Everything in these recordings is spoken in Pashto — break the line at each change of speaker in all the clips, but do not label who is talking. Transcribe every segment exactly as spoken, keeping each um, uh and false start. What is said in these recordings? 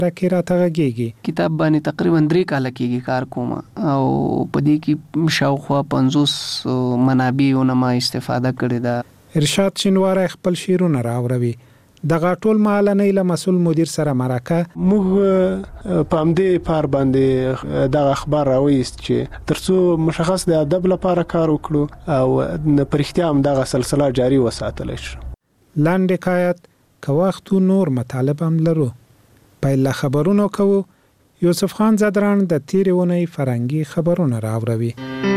راکې راته غږیږي.
کتاب باندې تقریبا درې کاله کېږي کار کوم او په دې کې شاوخوا پنځوس منابعونه ما استفاده کړې ده.
ارشاد شینواری خپل شعرونه راوړوي. دغه ټول مالنۍ له مسؤل مدیر سره مرکه
موږ په همدې پار باندې دغه اخبار راوېست چې ترڅو مشخص د ادب لپاره کار وکړو او په رښتیا هم دغه سلسله جاري وساتل شي.
لاندې حکایت که وخت نور مطالب هم لرو. پیل خبرونو کوو. یوسف خان زدران د تیرې ونې فرنګي خبرونه راوړوي.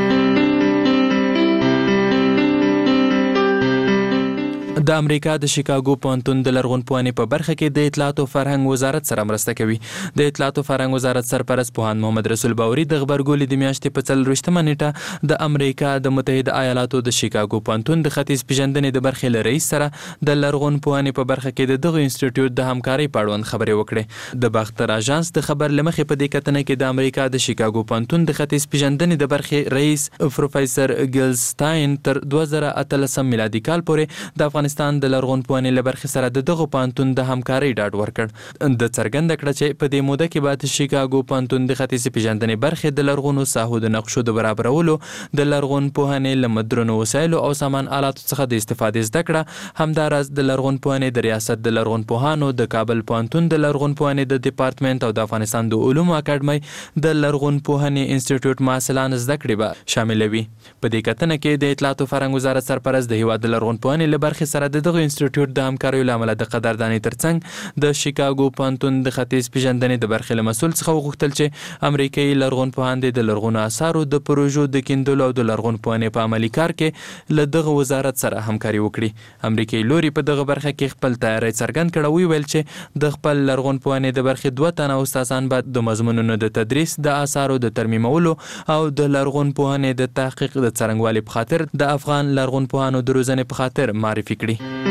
د امریکا د شیکاګو پوهنتون د لرغونپوهنې په برخه کې د اطلاعات او فرهنګ وزارت سره مرسته کوي. د اطلاعات او فرهنګ وزارت سرپرست پوهاند محمد رسول باوري د غبرګولي د میاشتې په څلرویشتمه نیټه د امریکا د متحده ایالاتو د شیکاګو پوهنتون د ختیځ پیژندنې د برخې له رئیس سره د لرغونپوهنې په برخه کې د دغه انسټیټیوټ د همکارۍ په اړوند خبرې وکړې. د باختر اژانس د خبر لمخې په دې کتنه کې د امریکا د شیکاګو پوهنتون د ختیځ پیژندنې د برخې رئیس پروفیسور ګیلستاین تر دوه زره اتلسم میلادي کال پورې د افغانستان د لرغونپوهنې له برخې سره د دغه پوهنتون د همکارۍ ډاډ ورکړ. د څرګنده کړه چې په دې موده کې به د شیکاګو پوهنتون د ختیځ پیژندنې برخې د لرغونو ساحو د نقشو د برابرولو، د لرغونپوهنې له مدرنو وسایلو او سامان آلاتو څخه د استفادې زده کړه، همداراز د لرغونپوهنې د ریاست د لرغونپوهانو، د کابل پوهنتون د لرغونپوهنې د ډپارټمنټ او د افغانستان د علومو اکاډمۍ د لرغونپوهنې انسټیټیوټ محصلان زده کړې به شاملوي. په دې کتنه کې د اطلاعات او فرهنګ وزارت سرپرست د هیواد د لرغونپوهنې له برخې سره د دغه انسټیټیوټ د همکاریو له امله د قدردانۍ ترڅنګ د شیکاګو پوهنتون د ختیځ پیژندنې د برخې له مسؤل څخه وغوښتل چې امریکایي لرغونپوهان د لرغونو آثارو د پروژو د کیندلو او د لرغونپوهنې په عملي کار کې له دغه وزارت سره همکاري وکړي. امریکایي لوري په دغه برخه کې خپل تیاری څرګند کړ او ویل چې د خپل لرغونپوهنې د برخې دوه تنه استادان به د مضمونونو د تدریس، د آثارو د ترمیمولو او د لرغونپوهنې د تحقیق د څرنګوالي په خاطر د افغان لرغونپوهانو د روزنې په خاطر معرفي کړي.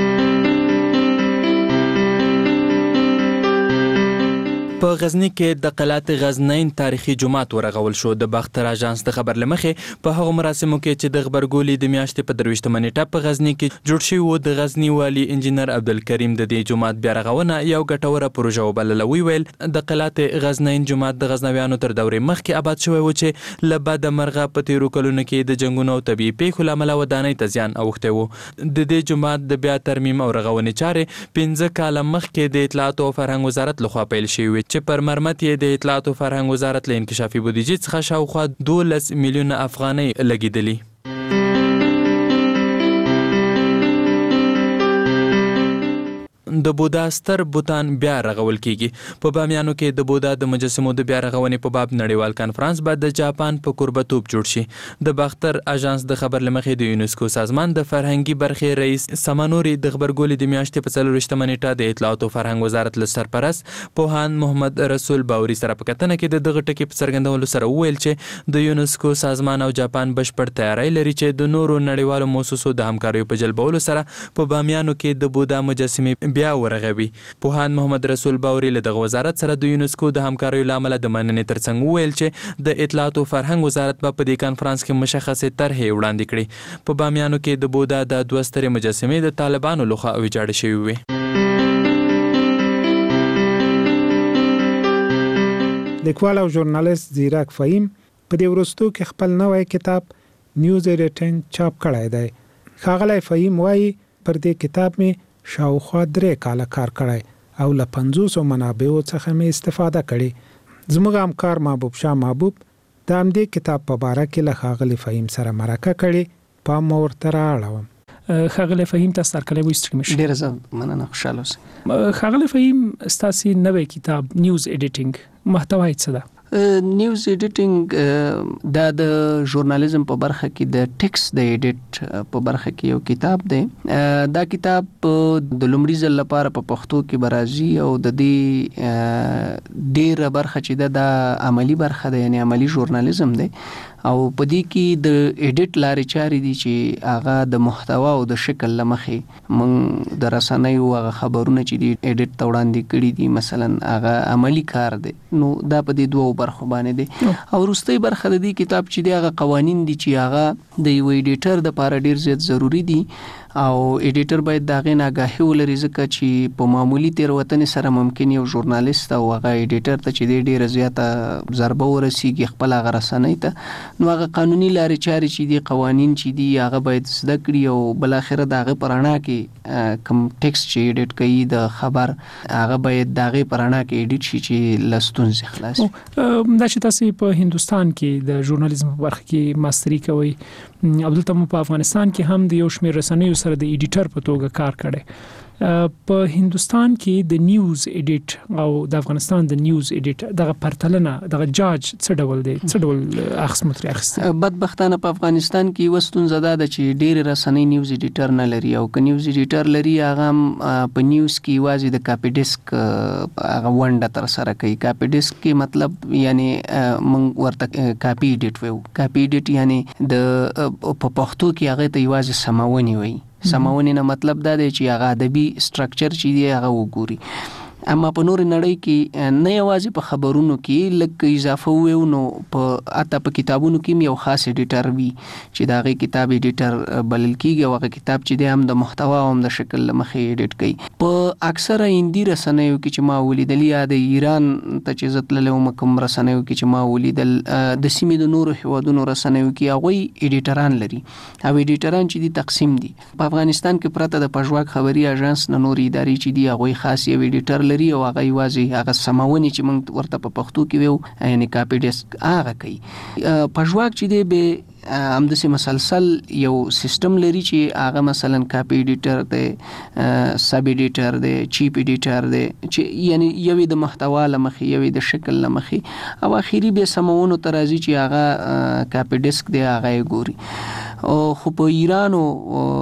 په غزنی کې د قلات غزنین تاریخي جومات ورغول شو. د باختر اژانس د خبر لمخې په هغو مراسمو کې چې د غبرګولي د میاشتې په درویشتمه نیټه په غزنی کې جوړ شوی و، د غزنی والی انجینر عبدالکریم د دې جومات بیا رغونه یو ګټوره پروژه وبلله. ویل د قلات غزنین جومات د غزنویانو تر دورې مخکې آباد شوی و چې له بده مرغه په تیرو کلونو کې د جنګونو او طبیعي پیښو له امله ودانۍ ته زیان اوښتی و. د دې جومات د بیا ترمیم او رغونې چارې پنځه کاله مخکې د اطلاعات او فرهنګ وزارت لخوا پیل شوی چې پر مرمت یې د اطلاعات او فرهنګ وزارت له انکشافي بودیجې څخه شاوخوا دولس میلیونه افغانۍ لګېدلي. د بودا ستر بوتان بیا رغول کیږي. په بامیانو کې د بودا د مجسمو د بیا رغونې په باب نړیوال کانفرنس به د جاپان په کوربتوب جوړ شي. د باختر اژانس د خبر لمخې د یونسکو سازمان د فرهنګي برخې رئیس سمانوري د غبرګولي د میاشتې په څلرویشتمه نیټه د اطلاعات او فرهنګ وزارت له سرپرست پوهاند محمد رسول باوري سره په کتنه کې د دغه ټکي په څرګندولو سره وویل چې د یونسکو سازمان او جاپان بشپړ تیاری لري چې د نورو نړیوالو مؤسسو د همکاریو په جلبولو سره په بامیانو کې د بودا مجسمې بیا ورغوي. پوهاند محمد رسول باوري له دغه وزارت سره د یونسکو د همکاریو له امله د مننې ترڅنګ وویل چې د اطلاعات او فرهنګ وزارت به په دې کانفرنس کې مشخصې طرحې وړاندې کړي. په بامیانو کې د بودا د دوه سترې مجسمې د طالبانو لخوا ویجاړې شوې وې.
لیکوال او ژورنالیست زیرک فهیم په دې وروستو کې خپل نوی کتاب نیوز ایډیټینګ چاپ کړی دی. ښاغلی فهیم وایي پر دې کتاب مې شاوخوا درې کاله کار کړی او له پنځوسو منابعو څخه مې استفاده کړې. زموږ همکار محبوب شاه محبوب د همدې کتاب په باره کې له ښاغلي فهیم سره مرکه کړې. پام مو ورته رااړوم.
ښاغلی فهیم تاسو هرکلی وایستلی مشي.
ډېره زه مننه، خوشحاله اوسئ.
ښاغلی فهیم ستاسې نوی کتاب نیوز ایډیټینګ محتوا یې څه ده؟
نیوز ایډیټینګ دا د ژورنالیزم په برخه کې د ټیکس د ایډیټ په برخه کې یو کتاب دی. دا کتاب د لومړي ځل لپاره په پښتو کې به راځي او د دې ډېره برخه چې ده د عملي برخه ده، یعنی عملي ژورنالیزم دی او په دې کې د ایډیټ لارې چارې دي چې هغه د محتوا او د شکل له مخې موږ د رسنیو هغه خبرونه چې دي ایډیټ ته وړاندې کړي دي، مثلا هغه عملي کار دی. نو دا په دې دوو برخو باندې دی. او وروستۍ برخه د دې کتاب چې دی هغه قوانین دي چې هغه د یو ایډیټر دپاره ډېر زیات ضروري دي او ایډیټر باید دا غي ناګاهي ولري ځکه چې په معمولی تیروتنې سره ممکن یو ژورنالیست او هغه ایډیټر ته چې ډیره زیاته ضربه ورسیږي خپل هغه رسنۍ ته، نو هغه قانوني لارې چارې چې دي قوانین چې دي هغه باید زده کړي او بل اخر دغه پرانا کې کم ټیکس چې ایډیټ کوي د خبر هغه باید دغه پرانا کې ایډیټ شي چې لستون ځخلاص
دا چې تاسو په هندستان کې د ژورنالیزم په برخه کې ماستری کوي، عبدالته په افغانستان کې هم د یو شمېر رسنیو سره د ایډیټر په توګه کار کړي. په هندستان کې د نیوز ایډیټ او د افغانستان د نیوز ایډیټ دغه پرتلنه دغه جاج څه ډول دی، څه ډول اخص متری اخیسته؟
بدبختانه په افغانستان کې وستون زده ده چې ډېر رسنۍ نیوز ایډیټر نه لري، او که نیوز ایډیټر لري هغه په نیوز کې واځي د کاپی ډیسک هغه ونډه تر سره کوي. کاپی ډیسک کې مطلب یعنی موږ ورته کاپی ایډیټ وایو. کاپی ایډیټ یعنی د په پښتو کې هغه ته یوازې سماونی وایي. سماونی نه مطلب دا دی چې هغه ادبي سټرکچر چې دی هغه وګوري. اما په نور نړۍ کې نه یوازې په خبرونو کې لکه اضافه وو، نو په اته په کتابونو کې یو خاص ایډیټر وي چې دا غي کتاب ایډیټر بلل کیږي، او هغه کتاب چې دی هم د محتوا او هم د شکل لمخې ایډیټ کوي. په اکثره هندي رسنیو کې چې ما ولیدل یا د ایران ته چې زتللو مکم رسنیو کې چې ما ولیدل د سیمې د نورو هیوادونو رسنیو کې هغه ایډیټران لري، او ایډیټران چې دي تقسیم دي. په افغانستان کې پرته د پژواک خبري اژانس نه نور ادارې چې دي هغه خاص یو ایډیټر لري، او هغه یوازې هغه سماونی چې موږ ورته په پښتو کې ویو یعنی کاپی ډیسک هغه کوي. پژواک چې دی به هم د مسلسل یو سیستم لري چې هغه مثلا کاپی ایډیټر دی، سب ایډیټر دی، چیپ ایډیټر دی، چې یعنی یوې د محتوا لمخې یوې د شکل لمخې، او اخیری به سمونو ترازی چې هغه کاپی ډیسک دی هغه ګوري. او خو په ایران او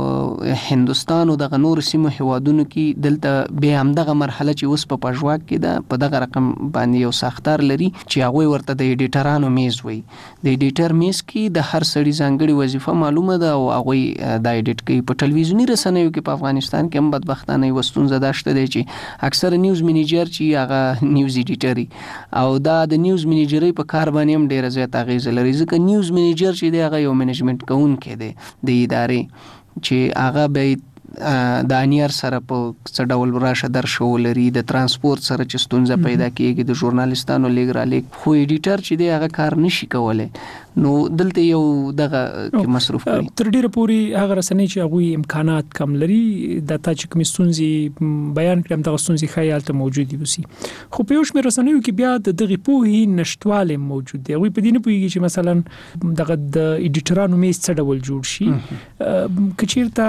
هندستان او دغه نور سیمو هیوادونو کې دلته به هم دغه مرحله چې اوس په پژواک کې ده په دغه رقم باندې یو ساختار لري چې هغه ورته د ایډیټرانو میز وي. د ایډیټر میز کې د هر سړي ځانګړي وظیفه معلومه ده او هغه د ایډیټ کوي. په ټلویزیونی رسنیو کې په افغانستان کې هم بدبختانه وستون زده شته دی چې اکثر نیوز منیجر چې هغه نیوز ایډیټري او دا د نیوز منیجري په کار باندې هم ډیره زیات اغیز لري، ځکه نیوز منیجر چې دی هغه یو منیجمنت کوونکی دی د ادارې چې هغه به د انیر سره په څه ډول راشه درشه ولري، د ترانسپورت سره چې ستونزه پیدا کیږي، د ژورنالیستانو لیږ را لیږ، خو ایډیټر چې دی هغه کار نشي کولای. نو دلته یو دغه کې مصروف کړي.
تر ډیره پوري هغه رسنۍ چې هغه امکانات کم لري د تا چې کوم ستونزې بیان کړم دغه ستونزې خیال ته موجود دي وسی، خو په یو شمېر رسنیو کې بیا د دغه پوهې نشټواله موجود دی. هغه په دې نه پوهیږي چې مثلا دغه د ایډیټرانو میز څه ډول جوړ شي. کچیرته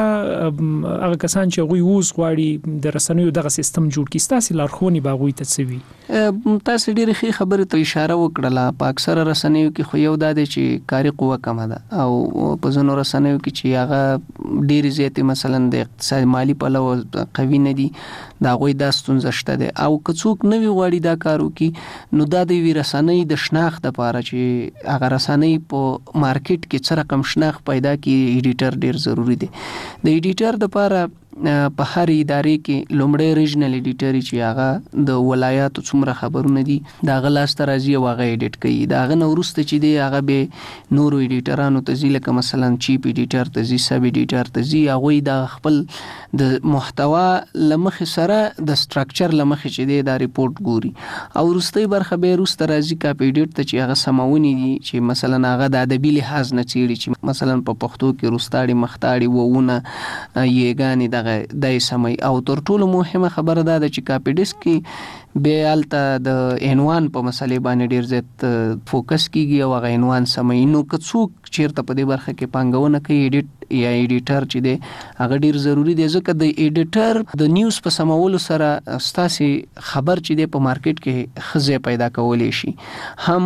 هغه کسان چې هغه اوس غواړي د رسنیو دغه سیستم جوړ کړي، تاسو لارښوونې باغوي ته څه وی؟
تاسو ډیره ښه خبره ته اشاره وکړه. په اکثره رسنیو کې خو یو د چې کاري قوه کم ده، او په ځینو رسنیو کې چې هغه ډیر زیات مثلا د اقتصاد مالی پلوه قوي نه دي، دا غوي د ستونزه شته ده. او که څوک نوی غواړي دا کارو کې، نو دا د وی رسنۍ د شناخت لپاره چې هغه رسنۍ په مارکیټ کې څه رقم شناخت پیدا کړي، ایډیټر ډیر ضروری دی. د ایډیټر لپاره په هر ادارې کې لومړی ریجنل ایډیټر چې هغه د ولایاتو څومره خبرونه دي دا غلاس ترازی او هغه ایډیټ کوي. دا غنه ورسته چې دی هغه به نورو ایډیټرانو ته ځي، لکه مثلا چیپ ایډیټر ته ځي، سب ایډیټر ته ځي، هغه د خپل د محتوا لمخ سره د سټرکچر لمخ چې دی دا ریپورت ګوري، او ورسته برخه به ورسته راځي کاپی ایډیټ ته چې هغه سماونی دي چې مثلا هغه د ادبي لحاظ نه چیري چې مثلا په پښتو کې روستاړي مختاړي وونه یېګانی دای سمي. او تر ټولو مهمه خبره ده چې کاپی ډیسک کې به الته د عنوان په مسلې باندې ډیر زیات فوکس کیږي او هغه عنوان سمي. نو که څوک چیرته په دې برخه کې پانګونه کوي ایډیټ یا ایډیټر چې دی هغه ډیر ضروری دی، ځکه د ایډیټر د نیوز په سمولو سره ستاسي خبر چې دی په مارکیټ کې خزه پیدا کولی شي، هم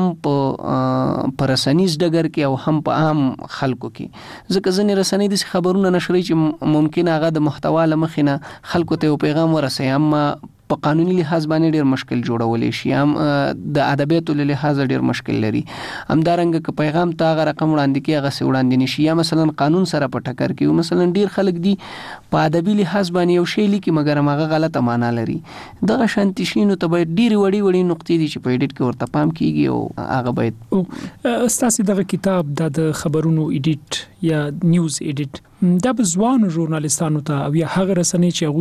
په پرسنیز ډګر کې او هم په عام خلکو کې. ځکه ځینې رسنۍ د خبرونو نشري چې ممکن هغه د محتوا لمخینه خلکو ته پیغام ورسوي، اما په قانوني لحاظ باندې ډیر مشکل جوړولې شي، هم د ادبیاتو له لحاظ ډیر مشکل لري. همدارنګه که پیغام تا هغه رقم وړاندې کې هغه سي وړاندې نشي، یا مثلا قانون سره په ټکر کې مثلا ډیر خلک دي په ادبي لحاظ باندې یو شی لیکي مګر هغه غلطه معنا لري. دغه شانتي شینو ته باید ډیر وړي وړي نقطې دي چې په ایډیټ کې ورته پام کیږي، او هغه باید
استاسي دغه کتاب د خبرونو ایډیټ یا نیوز ایډیټ دا به ځوانو ژورنالیستانو ته او یا هغه رسنۍ چې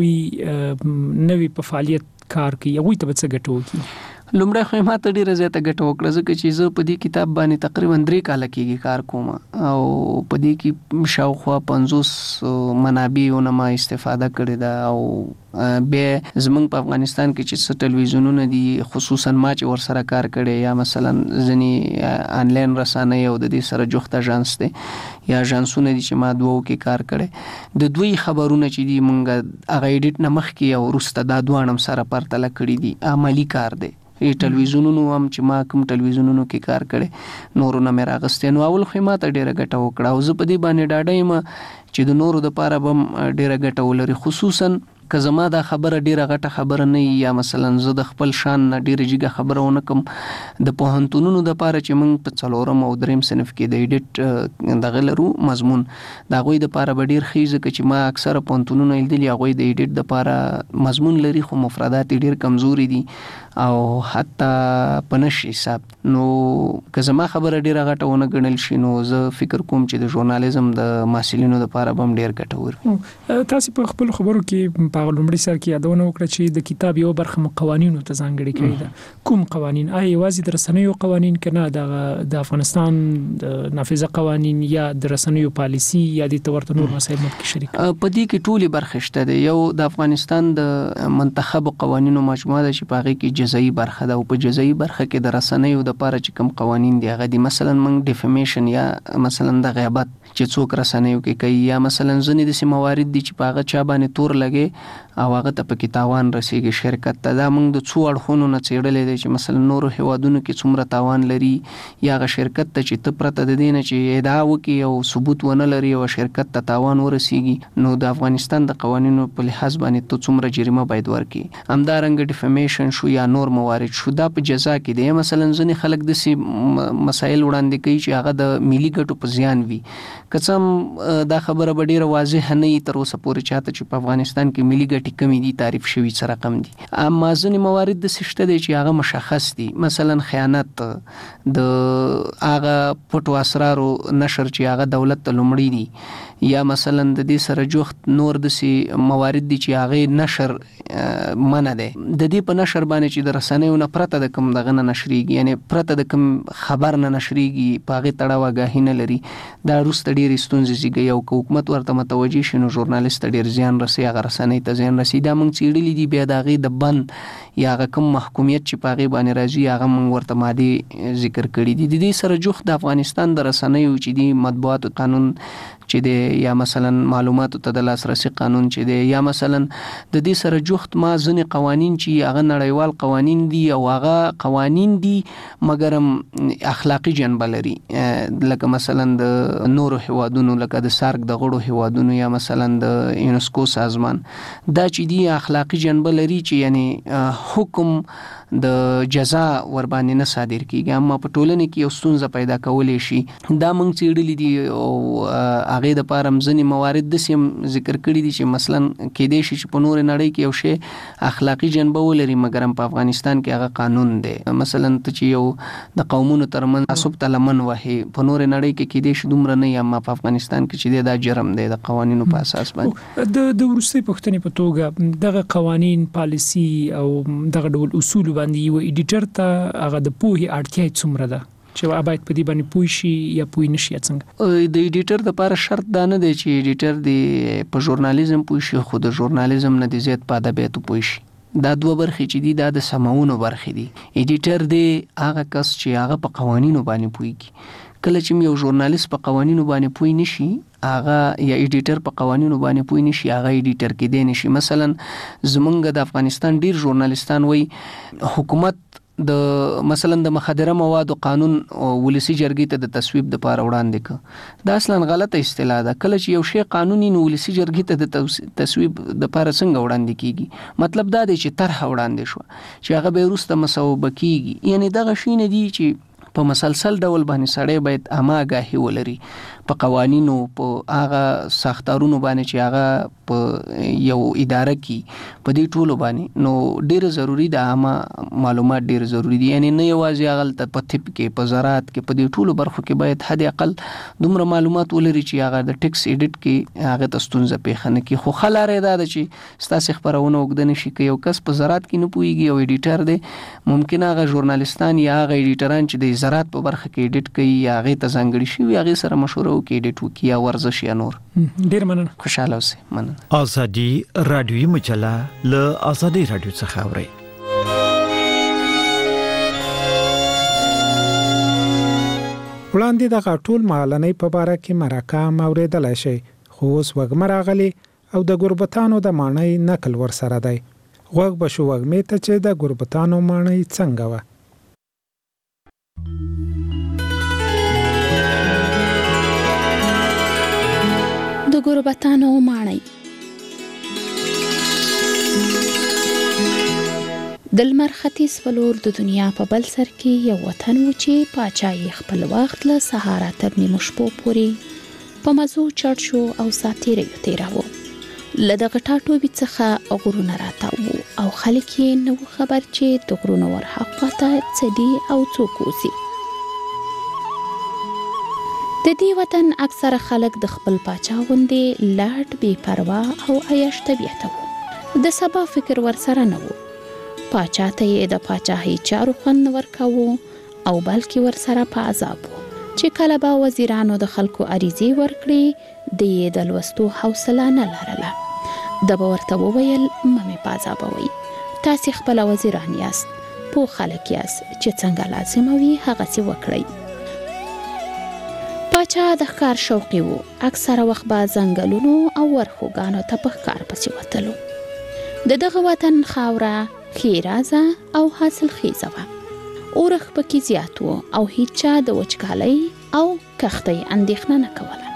هغوی نوی په فعالیت کار کوي هغوی ته به څه ګټه وکړي؟
لومړی خو ما ته ډیره زیاته ګټه وکړه ځکه چې زه په دې کتاب باندې تقریبا درې کاله کېږي کار کوم او په دې کې شاوخوا پنځوس منابعونه ما استفاده کړې ده او بیا زمونږ په افغانستان کې چې څه ټلویزیونونه دي خصوصا ما چې ورسره کار کړی یا مثلا ځینې آنلاین رسانۍ او د دې سره جوخت اژانس دی یا اژانسونه دي چې ما دوو کې کار کړی د دوی خبرونه چې دي مونږ هغه ایډیټ نه مخکې او وروسته دا دواړه هم سره پرتله کړي دي عملی کار دی ټلویزیونونو هم چې ما کوم ټلویزیونونو کې کار کړی نورو نه مې راغستې نو اول خو ما ته ډېره ګټه وکړه او زه په دې باندې ډاډه یم چې د نورو دپاره به هم ډېره ګټه ولري خصوصا که زما دا خبره ډیره غټه خبره نه یا مثلا زه د خپل شان نه ډیره جګه خبره ونه کوم د پوهنتونونو د پاره چې موږ په څلورم او دریم صنف کې د ایډیټ دغه لرو مضمون دا غوي د پاره به ډیر خیزه چې ما اکثره پوهنتونونو لیدلي غوي د ایډیټ د پاره مضمون لري خو مفردات ډیر کمزوري دي او حتی په نشي حساب نو که زما خبره ډیره غټه ونه ګڼل شي نو زه فکر کوم چې د ژورنالیزم د محصلینو د پاره به ډیر ګټور
تاسو په خپل خبرو کې په لومړي سر کې یادونه وکړه چې د کتاب یو برخه م قوانینو ته ځانګړې کړې ده کوم قوانین آیا یوازې د رسنیو قوانین کنه د افغانستان د نافذه قوانین یا د رسنیو پالیسی یا د تورته نور مسایل مت شریک
په دې کې ټولي برخه شته ده یو د افغانستان د منتخب قوانینو مجموعه ده چې په هغه کې جزئی برخه ده او په جزئی برخه کې د رسنیو د پاره چې کوم قوانین دي هغه دي مثلا موږ ډیفیمیشن یا مثلا د غیبت چې څوک رسنیو کې کوي یا مثلا ځنې د موارد دي چې په هغه چا باندې تور لګي او هغه ته په کې تاوان رسیږي شرکت ته دا موږ د څو اړخونو نه څېړلې دي چې مثلا نورو هیوادونو کې څومره تاوان لري یا هغه شرکت ته چې ته پرته د دې نه چې ادعا وکړي او ثبوت ونه لري او شرکت ته تاوان ورسیږي نو د افغانستان د قوانینو په لحاظ باندې ته څومره جریمه باید ورکړي همدارنګه ډیفیمیشن شو یا نور موارد شو دا په جزا کې دی مثلا ځینې خلک داسې مسایل وړاندې کوي چې هغه د ملي ګټو په زیان وي که څه دا خبره به ډیره واضحه نه وي تر اوسه پورې چاته چې په افغانستان کې ملي ګټې کمی دي تعریف شوي څه رقم دي اما ځینې موارد داسې شته دی چې هغه مشخص دي مثلا خیانت د هغه پټو اسرارو نشر چې هغه دولت ته لومړی دي یا مثلا د دې سره جوخت نور داسې موارد دي چې هغه نشر منع دی د دې په نشر باندې چې د رسنیو نه پرته د کوم دغه نه نشریږي یعنی پرته د کوم خبر نه نشریږي په هغې تړاو آګاهي نه لري دا وروسته ډېرې ستونزې زیږوي او که حکومت ورته متوجه شي نو ژورنالیست ته ډېر زیان رسي هغه رسنۍ ته زیان رسي دا موږ څېړلي دي بیا د هغې د بند یا هغه کوم محکومیت چې په هغې باندې راځي هغه موږ ورته مادې ذکر کړي دي د دې سره جوخت د افغانستان د رسنیو چې دي مطبوعاتو قانون چې دی یا مثلا معلوماتو ته د لاسرسي قانون چې دی یا مثلا د دې سره جوخت ما ځینې قوانین چې هغه نړیوال قوانین دي او هغه قوانین دي مګر اخلاقي جنبه لري لکه مثلا د نورو هیوادونو لکه د سارک د غړو هیوادونو یا مثلا د یونسکو سازمان دا چې دی اخلاقي جنبه لري چې یعنی حکم د جزا ور باندې نه صادر کیږي اما په ټولنه کې یو ستونزه پیدا کولې شي دا موږ څېړلي دي او هغه د پاره ځینې موارد د سیم ذکر کړي دي چې مثلا کې دې شي چې په نور نړۍ کې یو شی اخلاقی جنبه ولري مګر په افغانستان کې هغه قانون دی مثلا ته چې یو د قومونو ترمن تعصب تلمن وهي په نور نړۍ کې کې دې شي دومره نه یا په افغانستان کې چې دا جرم دی د قوانینو په اساس باندې
د د ورستي پښتنې په توګه دغه قوانین پالیسی او دغه ډول اصول باندې یو ایډیټر ته هغه د پوهې اړتیا څومره ده چې باید په دې باندې پوه شي یا پوه نشي څنګه
د ایډیټر لپاره شرط دا نه دی چې ایډیټر دی په ژورنالیزم پوه شي خو د ژورنالیزم نه دی زیات په ادبیاتو پوه شي دا دوه برخې چې دي دا د سماونو برخې دي ایډیټر دی هغه کس چې هغه په قوانینو باندې پوهیږي کله چې یو ژورنالیست په قوانینو باندې پوه نشي هغه یا ایډیټر په قوانینو باندې پوه نشي هغه ایډیټر کې دی نشي مثلا زمونږ د افغانستان ډیر ژورنالیستان وایي حکومت د مثلا د مخدره موادو قانون ولسی جرګې ته د تصویب د پاره وړاندې ک دا اصلا غلطه اصطلاح ده کله چې یو شی قانوني نو ولسی جرګې ته د تصویب د پاره څنګه وړاندې کیږي مطلب دا دی چې طرح وړاندې شو چې هغه به وروسته مسوبه کیږي یعنی دغه شی نه دی چې په مسلسل ډول باندې سړی باید اماګاهي ولري په قوانینو په هغه ساختارونو باندې چې هغه په یو اداره کې په دې ټولو باندې نو ډیر ضروری ده عامه معلومات ډیر ضروری دي. یعنی نه یوازې هغه په طب کې په زراعت کې په دې ټولو برخو کې باید حد اقل دومره معلومات ولري چې هغه د ټیکس ایډیټ کې هغه ته ستونزه پیښ نه کړي. خو ښه لاره دا ده چې ستاسو خبرونه اوږده نه شي که یو کس په زراعت کې نه پوهیږي او ایډیټر دی ممکن هغه ژورنالستان یا هغه ایډیټران چې د زراعت په برخه کې ایډیټ کوي یا هغه ته ځانګړي شي هغه سره مشوره وکړي ایډیټ وکړي یا ورزش یا نور.
ډیر مننه.
خوشاله اوسئ. مننه.
ازادي رادیوي مجله له ازادي رادیو څخه اورئ.
وړاندې د ټول مالنۍ په باره کې مرکه اوریدلای شي خو اوس وګ راغلي او د ګوربتانو د معنی نقل ور سره دی. وګ بشو وګ ته چې د ګوربتانو معنی څنګه و.
د ګوربتانو معنی. د لمر ختیځ په لور د دنیا په بل سر کې یو وطن و چې پاچاهي خپل وخت له سهاره تر نیمو شپو پورې په مزو چړ شو او ساتیریو تیراوه. له دغه ټاټوبي څخه غرونه راتاوه او خلک یې نو خبر چې د غرونو ورهاخوا ته څه دي او څوک اوسي. د دې وطن اکثره خلک د خپل پاچا غوندې لاټ بې پروا او عیش طبیعته وو. د سبا فکر ورسره نه وو. پاچا ته یې د پاچاهۍ چارو خوند ورکاوه او بلکې ورسره په عذاب وو چې کله به وزیرانو د خلکو عریضې ورکړي د یې د لوستو حوصله نه لرله. د به ورته وویل مه مې په عذابوئ، تاسې خپله وزیران یاست، پوه خلک یاست چې څنګه لازمه وي هغسې وکړئ. پاچا د ښکار شوقي وو. اکثره وخت به ځنګلونو او ورښوګانو ته په ښکار پسې وتلو. د دغه وطن خاوره خیرازه او حاصل خیزه وه. اورخ پکې زیات و او هیڅ چا د وچکالۍ او کښتۍ اندېښنه نه کوله.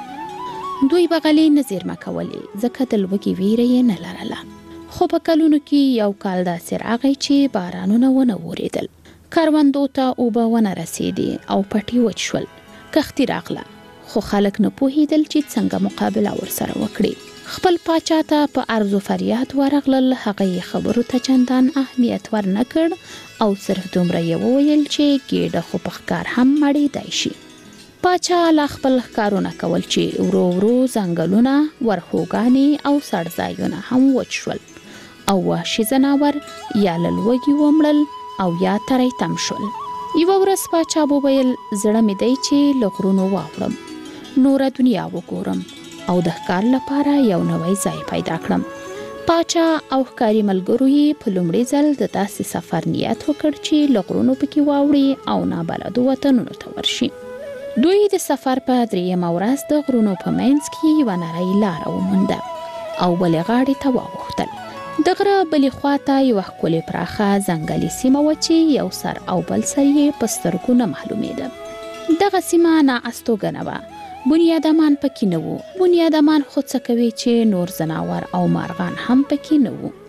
دوی بغلې نه زیرمه کولې ځکه د لوږې ویره یې نه لرله. خو په کلونو کې یو کال داسې راغی چې بارانونه ونه ورېدل. کروندو ته اوبه ونه رسېدې او پټي وچ شول. کښتۍ راغله خو خلک نه پوهېدل چې څنګه مقابله ورسره وکړي. خپل پاچا ته په عرض و فریاد ورغلل. هغه یې خبرو ته چندان اهمیت ور نه کړ او صرف دومره یې وویل چې ګېډه خو په ښکار هم مړېدای شي. پاچا لا خپل ښکارونه کول چې ورو ورو ځنګلونه، ورښوګانې او څړځایونه هم وچ شول او وحشي ځناور یا له لوږې ومړل او یا تری تم شول. یوه ورځ پاچا وویل زړه مې دی چې له غرونو واوړم، نوره دنیا وګورم او د ښکار لپاره یو نوی ځای پیدا کړم. پاچا او ښکاري ملګرو یې په لومړي ځل د داسې سفر نیت وکړ چې له غرونو پکې واوړي او نابلدو وطنونو ته ورشي. دوی د سفر په درېیمه ورځ د غرونو په منځ کې یوه نرۍ لاره ومونده او بلې غاړې ته واوښتل. د غره بلې خواته یوه ښکلې پراخه ځنګلي سیمه وه چې یو سر او بل سر یې په سترګو نه معلومېده. دغه سیمه نااستوګنه وه. بنیادمان پکې نه وو. بنیادمان خو څه کوي چې نور ځناور او مارغان هم پکې نه وو.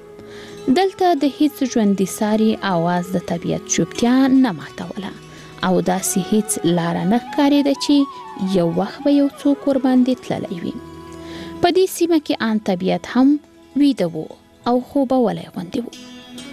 دلته د هیڅ ژوندي ساري آواز د طبیعت چوپتیا نه ماتوله او داسې هیڅ لاره نه ښکارېده چې یو وخت به یو څوک ورباندې تللی وي. په دې سیمه کې آن طبیعت هم ویده وو او خوبولی غوندې وو.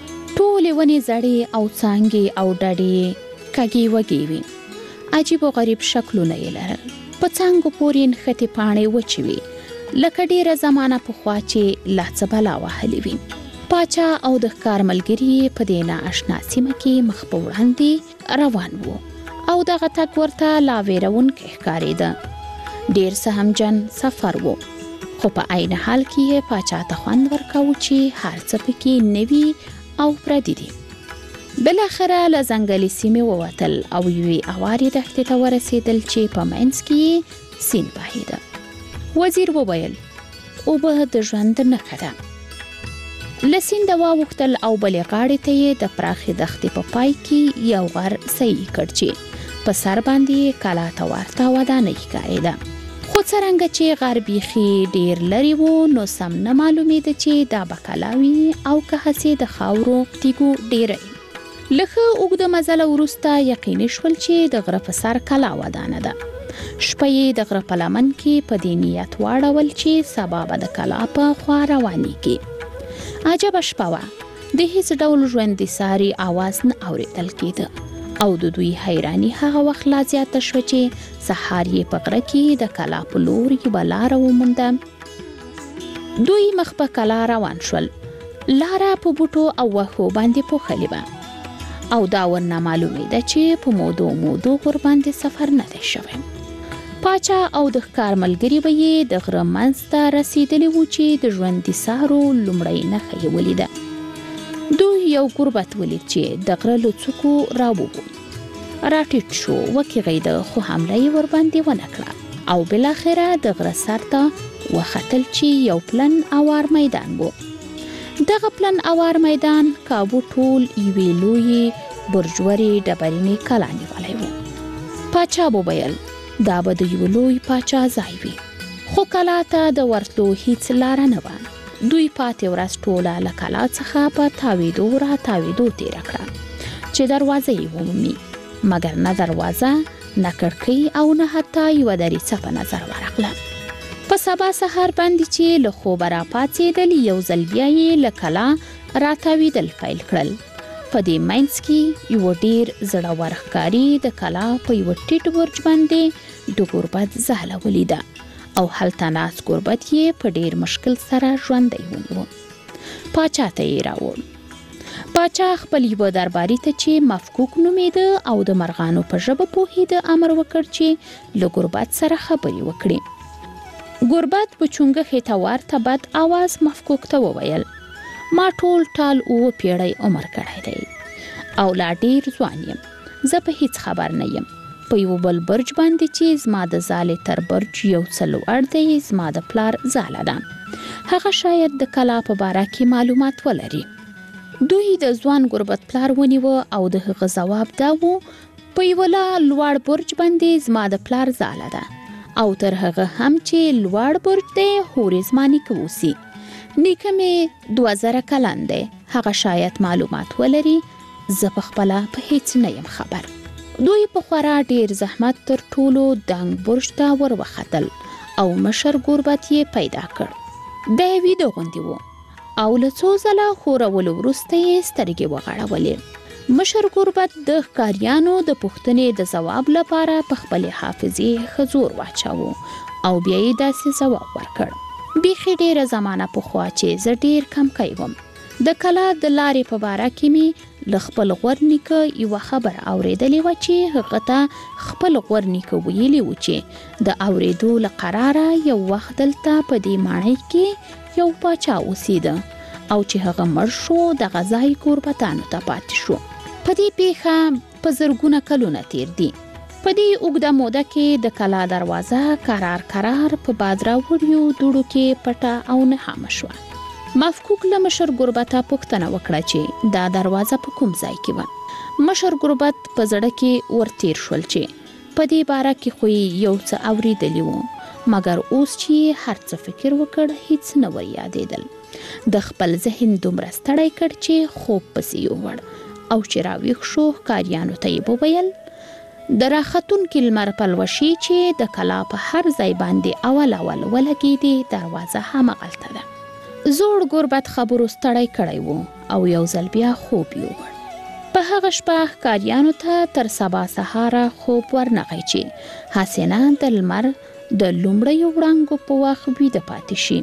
ټولې ونې زړې او څانګې او ډډې کږې وږې وې. عجیب و غریب شکلونه یې لرل. په څانګو پورې نښتې پاڼې وچې وې لکه ډېره زمانه پخوا چې لا څه بلا وهلې وي. پاچا او د ښکار ملګري په دې نااشنا سیمه کې مخ په وړاندې روان وو او دغه تګ ورته لا ویرونکی ښکارېده. ډېر څه همجن سفر وو خو په عین حال کې یې پاچا ته خوند ورکاوه چې هر څه پکې نوي او پردي دي. بالاخره له ځنګلي سیمې ووتل او یوې هوارې دښتې ته ورسېدل چې په منځ کې یې سیند بهېده. وزیر وویل اوبه د ژوند نښه ده. له سینده واوښتل او بلې غاړې ته یې د پراخې دښتې په پای کې یو غر صحیح کړ چې په سر باندې کلا ته ورته ودانۍ ښکارېده. خو څرنګه چې غر بیخي ډېر لرې و نو سم نه معلومېده چې دا به کلا وي او که هسې د خاورو تیږو ډېری. له ښه اوږده مزله وروسته یقیني شول چې د غره په سر کلا ودانه ده. شپه یې د غره په لمن کې په دې نیت واړول چې سبا به د کلا په خوا روانېږي. عجبه شپه وه، د هیڅ ډول ژوندي ساري آواز نه اورېدل کېده او د دوی حیراني هغه وخت لا زیاته شوه چې سهار یې په غره کې د کلا په لور یوه لاره ومونده. دوی مخ په کلا روان شول. لاره په بوټو او وښو باندې پوښلې وه او دا ورنه معلومېده چې په مودو مودو ورباندې سفر نه دی شوی. پاچا او د ښکار ملګري به یې د غره منځ ته رسېدلي وو چې د ژوندي سارو لومړۍ نښه یې ولیده. دوی یو ګربت ولید چې د غره له څوکو راووت، راټیټ شو، وکیغېده، خو حمله یې ورباندې ونه کړه او بالاخره د غره سر ته وختل چې یو پلن اوار میدان و. دغه پلن اوار میدان کابو ټول یوې لویې برجورې ډبرینې کلا نیولی و. پاچا وویل دا به د یو لوی پاچا ځای وي، خو کلا ته د ورتلو هیڅ لاره نه وه. دوی پاتې ورځ ټوله له کلا څخه په تاویدو را تاویدو تیره کړه چې دروازه یې ومومي، مګر نه دروازه، نه کړکۍ او نه حتی یوه دریڅه په نظر ورغله. په سبا سهار باندې چې له خوبه را پاڅېدل، یو ځل بیا یې له کلا را تاویدل پیل کړل. په دې منځ کې یو ډېر زړور ښکاري د کلا په یوه ټیټ برج باندې د ګربت ځاله ولیده او هلته ناست ګربت یې په ډېر مشکل سره ژوندی ونیو. پاچا ته یې راوړ. پاچا خپل یوه درباري ته چې مفکوک نومېده او د مرغانو په ژبه پوهېده امر وکړ چې له ګربت سره خبرې وکړي. ګربت په چونګښې ته ورته بد آواز مفکوک ته وویل ما ټول ټال اووه پیړۍ عمر کړی دی او لا ډېر ځوان یم، زه په هیڅ خبر نه یم. په یو بل برج باندې چې زما د ځالې تر برج یو څه لوړ دی زما د پلار ځاله ده، هغه شاید د کلا په باره کې معلومات ولري. دوی د ځوان ګربت پلار ونیوه او د هغه ځواب دا و په یوه لا لوړ برج باندې زما د پلار ځاله ده او تر هغه هم چې لوړ برج دی هورې زما نیکه اوسي. نیکه مې دوه زره کلن دی، هغه شاید معلومات ولري، زه په خپله په هیڅ نه یم خبر. دوی په خورا ډیر زحمت تر ټولو دنګ برج ته ور وختل او مشر ګربت یې پیدا کړ. د ویده غوندې و او له څو ځله ښورولو وروسته یې سترګې وغړولې. مشر ګربت د ښکاریانو د پوښتنې د ځواب لپاره په خپلې حافظې ښه زور واچاوه او بیا یې داسې ځواب ورکړ. بیخي ډیره زمانه پخوا چې زه ډیر کم کوي وم، د کلا د لارې په باره کې مې له خپل غور نیکه یوه خبره اورېدلې وه چې هغه ته خپل غور نیکه ویلي و چې د اورېدو له قراره یو وخت دلته په دې ماڼۍ کې یو پاچا اوسېده او چې هغه مړ شو دغه ځای ګربتانو ته پاتې شو. په دې پیښه په زرګونه کلونه تیر دي. په دې اوږده موده کې د کلا دروازه قرار قرار په باد راوړیو دوړو کې پټه او نهامه شوه. مفکوک له مشر ګربته پوښتنه وکړه چې دا دروازه په کوم ځای کې وه. مشر ګربت په زړه کې ورتیر شول چې په دې باره کې خو یو څه اورېدلي وو، مګر اوس چې هر څه فکر وکړ هیڅ نه ور یادېدل. د خپل ذهن دومره ستړی کړ چې خوب پسې یووړ او چې راویښ شو ښکاریانو ته یې وویل د راختونکي لمر پلوشې چې د کلا په هر ځای باندې اول اول ولګېدې دروازه همغلته ده. زوړ ګربت خبرو ستړی کړی و او یو ځل بیا خوب یووړ. په هغه شپه ښکاریانو ته تر سبا سهاره خوب ورنغی چې حسینه د لمر د لومړیو وړانګو په وخت ویده پاتې شي.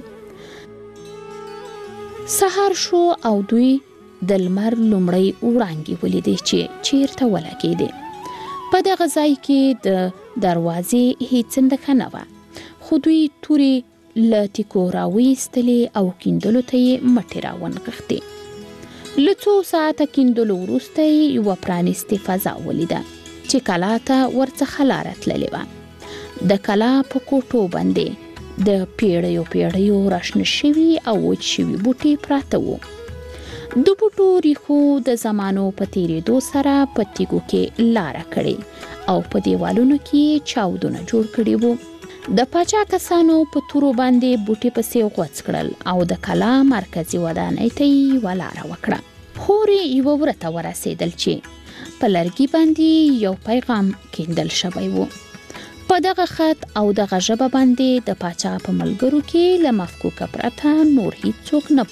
سهار شو او دوی د لمر لومړی وړانګې ولیدې چې چیرته ولګېدې. په دغه ځای کې د دروازې هیڅ نښه نه وه، خو دوی تورې له تیکو راویستلې او کیندلو ته یې مټې راونغښتې. له څو ساعته کیندلو وروسته یې یوه پرانیستې فضا ولیده چې کلا ته ورڅخه لاره تللې وه. د کلا په کوټو باندې د پیړیو پیړیو راشنه شوي او وچ شوي بوټي پراته وو. د بوټو ریښو د زمانو په تیریدو سره په تیږو کې لاره کړې او په دیوالونو کې چاودونه جوړ کړي وو. د پاچا کسانو په تورو باندې بوټي پسې غوڅ کړل او د کلا مرکزي ودانۍ ته یې یوه لاره وکړه. هورې یوه وره ته ورسېدل چې په لرګي باندې یو پیغام کیندل شوی و. په دغه خط او دغه ژبه باندې د پاچا په ملګرو کې له مفکوکه پرته نور هیڅ څوک نه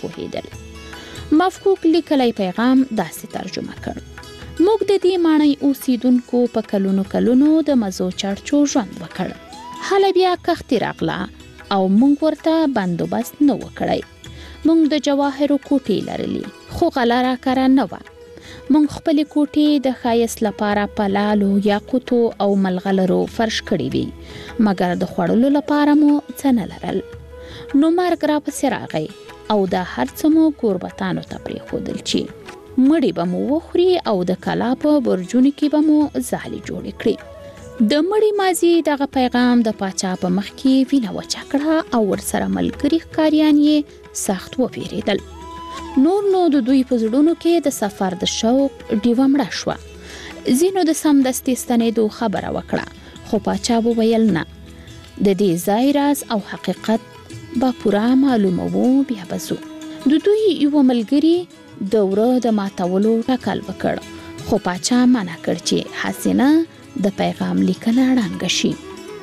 پوهېدل. مفکوک لیکلی پیغام داسې ترجمه کړ: موږ د دې ماڼۍ اوسیدونکو په کلونو کلونو د مزو چړچو ژوند وکړ. هله بیا کښتې راغله او موږ ورته بندوبست نه و کړی. موږ د جواهرو کوټې لرلې، خو غله راکاره نه وه. موږ خپلې کوټې د ښایست لپاره په لالو، یاقوتو او ملغلرو فرش کړې وي، مګر د خوړلو لپاره مو څه نه لرل. نو مرګ راپسې راغی او دا هر څه مو کوربتانو ته پرېښودل چې مړې به مو وخوري او د کلا په برجونو کې به مو ځالې جوړې کړي. د مړې مازی دغه پیغام د پاچا په مخ کې وینه وچه کړه او ورسره ملګري ښکاریان یې سخت وپیرېدل. نور نو د دوی په زړونو کې د سفر د شوق ډیوه مړه شوه. ځینو د سمدستي ستنېدو خبره وکړه، خو پاچا وویل نه، د دې ځای راز او حقیقت به پوره معلوموو، بیا به ځو. د دوی یو ملګري د وره د ماتولو ټکل وکړ، خو پاچا منع کړ چې حسینه د پیغام لیکنه ړنګه شي.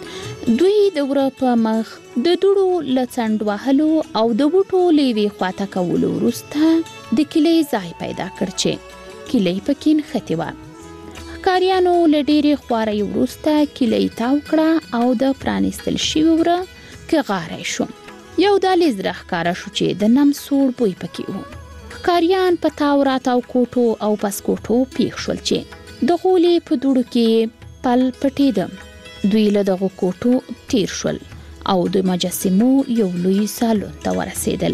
دوی د وره په مخ د دوړو له څنډ وهلو او د بوټو له یوې خواته کولو وروسته د کیلۍ ځای پیدا کړ چې کیلۍ پکې نښتې وه. ښکاریانو له ډېرې خوارۍ وروسته کیلۍ تاو کړه او د پرانیستل شوي وره کغاری شو. یو دهلیز راښکاره شو چې د نم سوړ بوی پکې و. ښکاریان په تاو راتاو کوټو او پسکوټو پیښ شول چې د غولې په دوړو کې پل پټېده. دوی له دغو کوټو تیر شول او د مجسمو یو لوی سالون ته ورسېدل.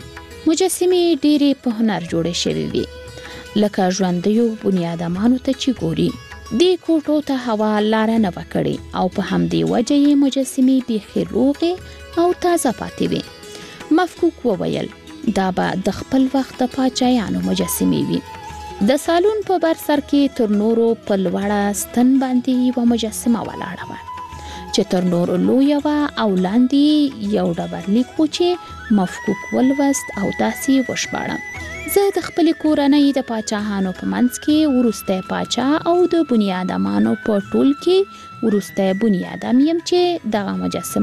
مجسمې ډېرې په هنر جوړې شوې وې، لکه ژوندیو بنیادمانو ته چې ګوري. دې کوټو ته هوا لاره نه وه کړې او په همدې وجه یې مجسمې بیخي روغې او تازه پاتې وې. مفکوک وویل دا به د خپل وخت د پاچایانو مجسمې وي. د سالون په بر سر کې تر نورو په لوړه ستن باندې یوه مجسمه ولاړه وه چې تر نورو لویه وه او لاندې یو ډبرلیک و چې مفکوک ولوست او داسې وشباړه: زه د خپلې کورنۍ د پاچاهانو په منځ کې وروستی پاچا او د بنیادمانو په ټول کې وروستی بنیادم یم چې دغه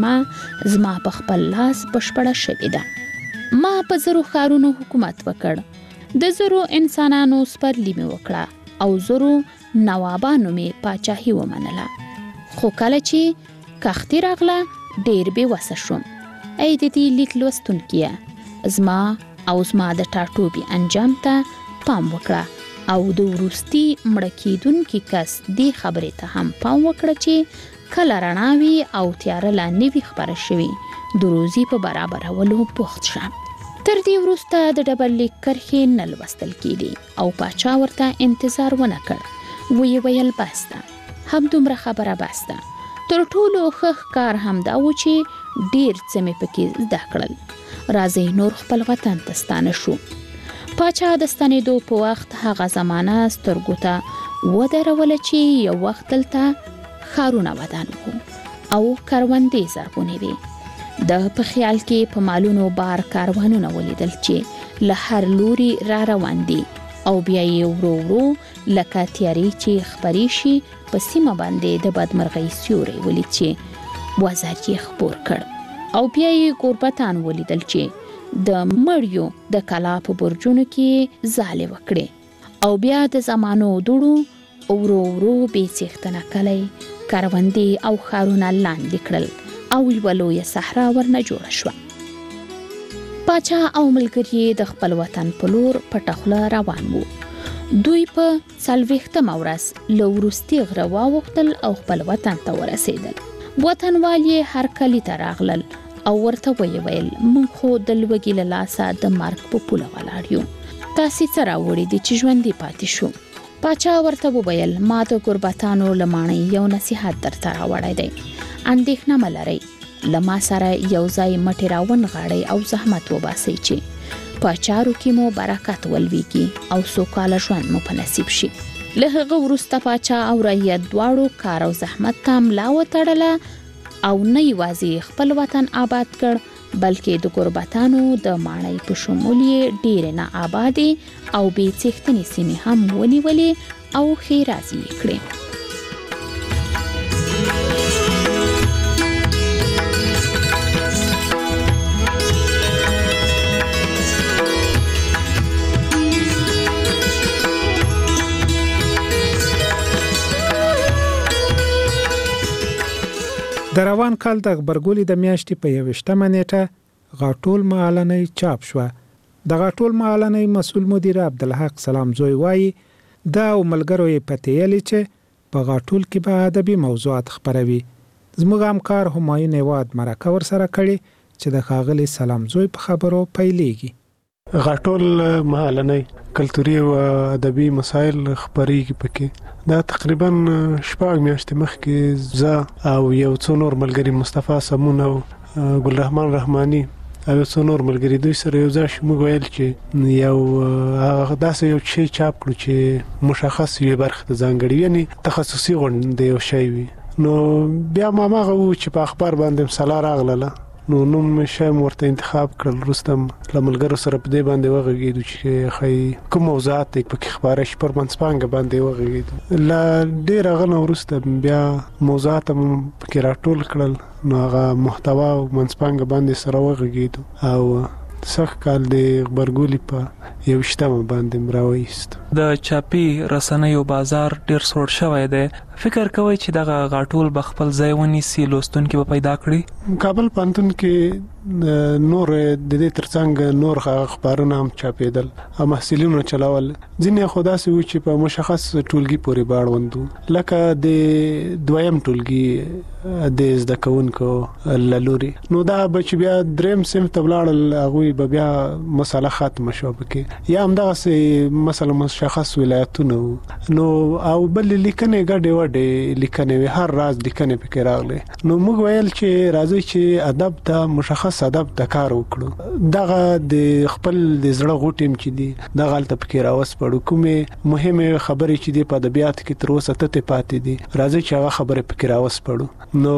مجسمه زما په خپل لاس بشپړه شوې ده. ما په زرو ښارونو حکومت وکړ، د زرو انسانانو سپرلي مې وکړه او زرو نوابانو مې پاچاهي ومنله. خو کله چې کښتې راغله ډېر بې وسه شوم. ای د دې لیک لوستونکیه، زما او زما د ټاټوبي انجام ته پام وکړه او د وروستي مړه کېدونکي کس دې خبرې ته هم پام وکړه چې کله رڼا وي او تیاره لا نه وي خپره شوې، د روزي په برابرولو بوخت شه. تر دې وروسته د ډبرلیک کرښې نه لوستل کېدې او پاچا ورته انتظار ونه کړ. ویې ویل بس ده، همدومره خبره بس ده. تر ټولو ښه ښکار همدا و چې ډېر څه مې پکې زده کړل. راځئ نور خپل وطن ته ستانه شو. پاچا د ستنېدو په وخت هغه زمانه سترګو ته ودروله چې یو وخت دلته ښارونه ودان وو او کروندې زرغونې وې. د په خیال کې په مالونو بار کاروانونه ولیدل چې له هر لوري را روان دي او بیا یې ورو ورو لکه تیارې چې خپرې شي په سیمه باندې د بدمرغۍ سیوری ولید چې وزر یې خپور کړ او بیا یې کوربتان ولیدل چې د مړیو د کلا په برجونو کې ځالې وکړې او بیا د زمانو دوړو ورو ورو بې څښتنه کلی، کروندې او ښارونه لاندې کړل او یوه لویه صحرا ورنه جوړه شوه. پاچا او ملګري د خپل وطن په لور پټه خوله روان وو. دوی په څلوېښتمه ورځ له وروستي غره واوښتل او خپل وطن ته ورسېدل. وطنوال یې هر کلي ته راغلل او ورته ویې ویل موږ خو د لوږې له لاسه د مرګ په پوله ولاړ یو، تاسې څه راوړي دي چې ژوندي پاتې شو؟ پاچا ورته وویل ما د ګربتانو له ماڼۍ یو نصیحت درته راوړی دی، اندېښنه مه لرئ، له ما سره یو ځای مټې راونغاړئ او زحمت وباسئ چې په چارو کې مو برکت ولویږي او سوکاله ژوند مو په نصیب شي. له هغه وروسته پاچا او رعیت دواړو کار او زحمت ته ملا وتړله او نه یوازې خپل وطن آباد کړ بلکې د ګربتانو د ماڼۍ په شمول یې ډېرې نه آبادې او بې څښتنې سیمې هم ونیولې او ښېرازي یې کړې.
د روان کال د خبرګولې د میاشتې په یوویشتمه نیټه غاټول معلنۍ چاپ شوه. د غاټول معلنۍ مسؤل مدیر عبدالحق سلامزوی وایي دا او ملګرو یې پتیلې چې په غاټول کې به ادبي موضوعات خبروي. زموږ همکار همایون هیواد مرکه ورسره کړې چې د ښاغلي سلامزوی په خبرو پیلېږي.
غاټول معلنۍ کلتوري او ادبي مسایل خبرېږي پکې. دا تقریبا شپږ میاشتې مخکې زه او یو څو نور ملګري مصطفی سمون او ګل رحمان رحماني او یو څو نور ملګري دوی سره یو ځای شو موږ ویل چې یو هغه داسې یو شی چاپ کړو چې مشخص یوې برخې ته ځانګړی یعنی تخصصي غونډه یو شی وي. نو بیا ما هغه و چې په اخبار باندې مسله راغله نو نوم شی ورته انتخاب کړل. رستم لملګرو سره په دې باندې وغږېدو چې خی کوم موضوعات پکې خبره شي پر منځپانګه باندې وغږېدو. لا ډېر غنه ورسته بیا موضوعات هم پکې راټول کړل نو هغه محتوا او منځپانګه باندې سره وغږېدو او سخت کال د خبرګولې په یوشتمه باندې راوېست.
د چاپی رسنیو بازار ډیر سوړ شوی دی. فکر کوي چې دغه غاټول به خپل ځای ونیسي لوستونکي به پیدا کړي؟
کابل پوهنتون کې نور د دې ترڅنګ نور خبرونه هم چاپېدل او محصلینو چلاول. ځینې خو داسې و چې په مشخص ټولګي پورې باړوندو لکه د دویم ټولګي د زده کوونکو لوري. نو دا به چې بیا دریم صنف ته ولاړل هغوی به بیا مسله ختمه شوه پکې یا همدغسې مثلا مشخص ولایتونه نو او بل لیکنې ګډې وډې لیکنې وي هر راز لیکنې پکې راغلي. نو موږ ویل چې راځي چې ادب ته مشخص ادب ته کار وکړو. دغه د خپل د زړه غوټیم چې دي دغه هلته پکې راوسپړو. کومې مهمې خبرې چې دي په ادبیاتو کې تر اوسه تتې پاتې دي راځي چې هغه خبرې پکې راوسپړو. نو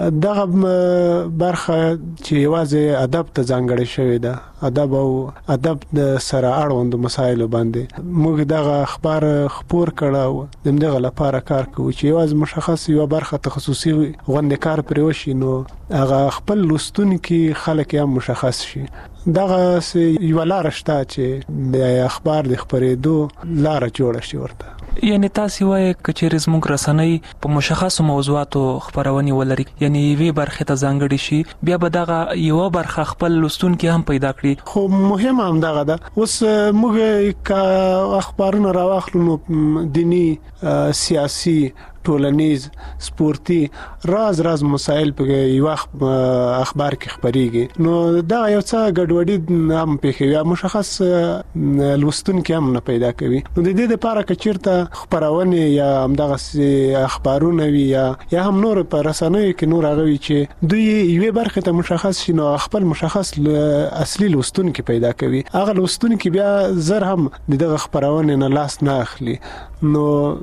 دغه برخه چې یوازې ادب ته ځانګړې شوې ده ادب او ادب د سره اړوند مسایلو باندې موږ دغه اخبار خپور کړو دغه لپاره کار کوو چې یوازې مشخص یو برخه تخصصي غونډه کار پرې وشي نو هغه خپل لوستونکي خلک هم مشخص شي. دغه یو لار شته چې د اخبار د خبرېدو لار جوړه شي ورته.
یعنی تاسو وایي کچېرې زموږ رسنۍ په مشخصو موضوعاتو خبرونه ولري یعنی وی برخه ته ځانګړي شي بیا به دغه یو برخه خپل لوستونکي هم پیدا کړي.
خو مهم هم دغه ده. اوس موږ کا اخبارونه راوخلو نو دینی سیاسي ټولنیز سپورتي راز راز مسایل په یو اخبار کې خبريږي. نو دا یو څه ګډوډي هم پېښوي مشخص لوستونکي هم نه پیدا کوي. نو د دې لپاره کچیرته خبرونه یا همدغه اخبارونه وي یا یا هم نور په رسنیو کې نور هغه چې دوی یو برخه ته مشخص شنو خپل مشخص اصلي لوستونکي پیدا کوي. هغه لوستونکي بیا زر هم دغه خبرونه نه لاس نه اخلي. نو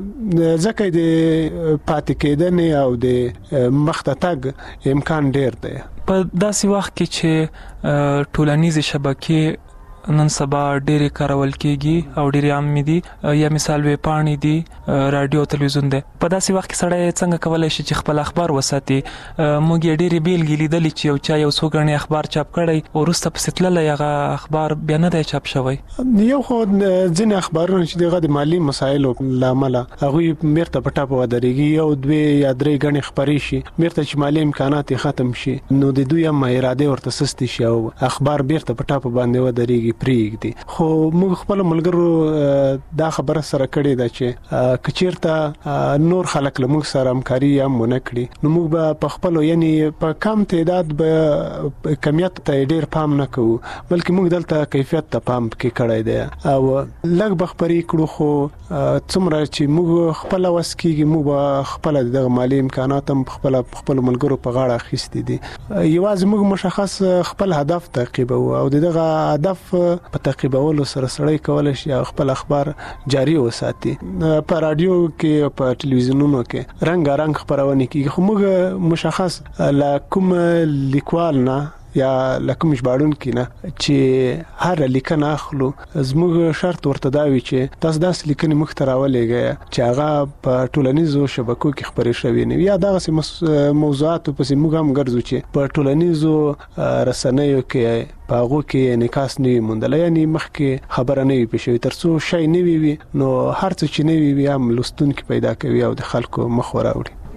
ځکه د پاتې کېدنې او د مخته تګ امکان ډیر دی.
په داسې وخت کې چې ټولنیزې شبکې نن سبا ډېرې کارول کېږي او ډېرې عام دي یا مثال وی پاڼې دي رادیو تلویزیون دی په داسې وخت کې سړی څنګه کولای شي چې خپل اخبار وساتي. موږ یې ډېرې بیلګې لیدلې چې یو چا یو څو غني اخبار چاپ کړی او وروسته پسې تللی هغه اخبار بیا نه دی چاپ شوی.
یو خو ځینې اخبارونه چې دغه د مالي مسایلو له امله هغوی بیرته په ټاپه ودرېږي یو دوې یا درې غني خبرې شي بیرته چې مالي امکانات ختم شي نو د دوی هم اراده ورته سستي شي او اخبار بیرته په ټاپه باندې ودرېږي پریږدي. خو موږ خپل ملګرو دا خبره سره کړې ده چې کچیرته نور خلک له موږ سره همکاري هم ونه کړي نو موږ به په خپل یعنی په کم تعداد به کمیت ته ډیر پام نه کوو بلکې موږ دلته کیفیت ته پام کې کړی دی او لږ بخبري کړو خو څومره چې موږ خپل وسکیږي موږ خپل د مالی امکانات هم خپل خپل ملګرو په غاړه اخیستي دي. یوازې موږ مشخص خپل هدف تعقیبو او دغه هدف په تعقیبولو سره سړی کولای شي خپل اخبار جاری وساتي. په رادیو کې په ټلویزیونونو کې رنګ رنګ خبرونه کیږي خو موږ مشخص لا کوم لیکوال نه یا لکه مشبارون کې نه چې هر لیکنه اخلو زموږ شرط ورته دا وی چې تاسو داس لیکنه مختراولېږي چې هغه په ټولنیزو شبکو کې خبرې شوي نه یا دغه موضوعات په سیمه هم ګرځو چې په ټولنیزو رسنیو کې پاغو کې انعکاس نه موندل یعنی مخکې خبره نه وي پېښوي ترڅو شی نه وي نو هر څه چې نه وي هم لستون کې پیدا کوي او د خلکو مخ وراوړي.